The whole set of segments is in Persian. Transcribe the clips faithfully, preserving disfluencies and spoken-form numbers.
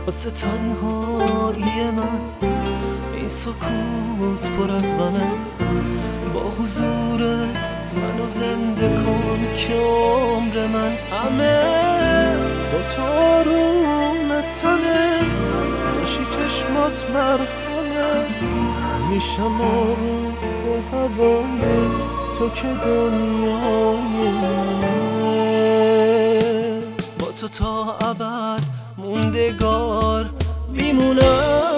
واسه تنهایی من این سکوت پر از غمه، با حضورت منو زنده کن که عمر من همه با تو آروم تنت باشی چشمات مرهمه، میشم آروم به هوای تو که دنیای منه، با تو تا ابد موندگار میمونم.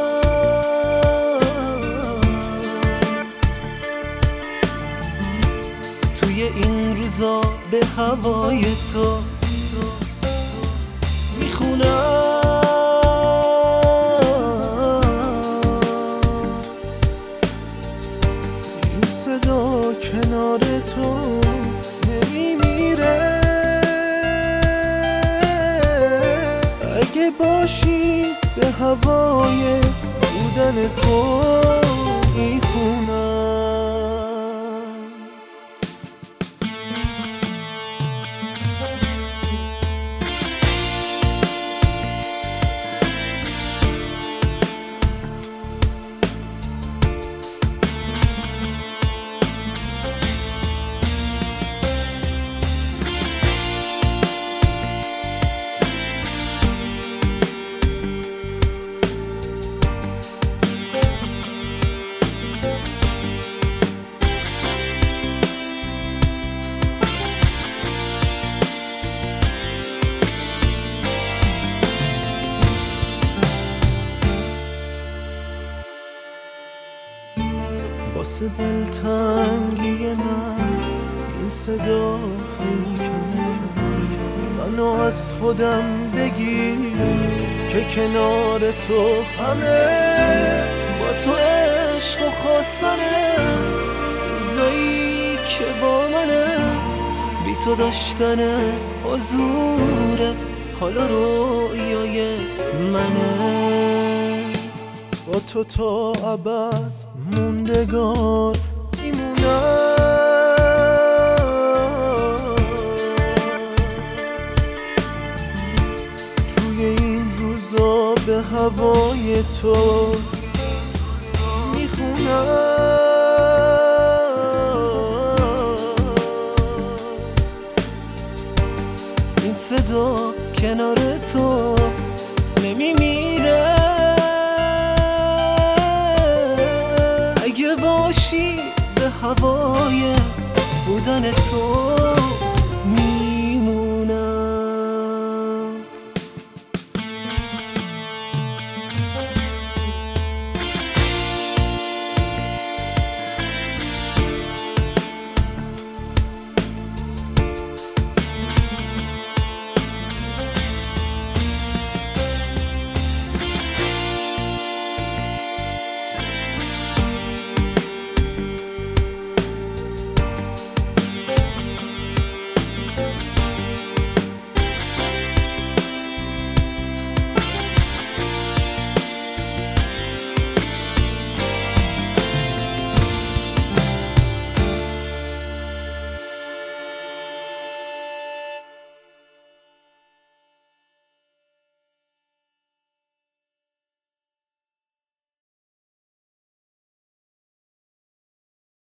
توی این روزا به هوای تو میخونم. این صدا کنار تو نمیمیره، اگه باشی به هوای بودن تو میخونم. واسه دلتنگی من این صدا خیلی کمه، منو از خودم بگیر که کنار تو همه با تو عشق و خواستنه، روزایی که با منه بی تو داشتنه، حضورت حالا رویای منه، با تو تا ابد موندگار میمونم. توی این روزا به هوای تو میخونم. این صدا کنار تو نمیمیره، اگه باشی به هوای بودن تو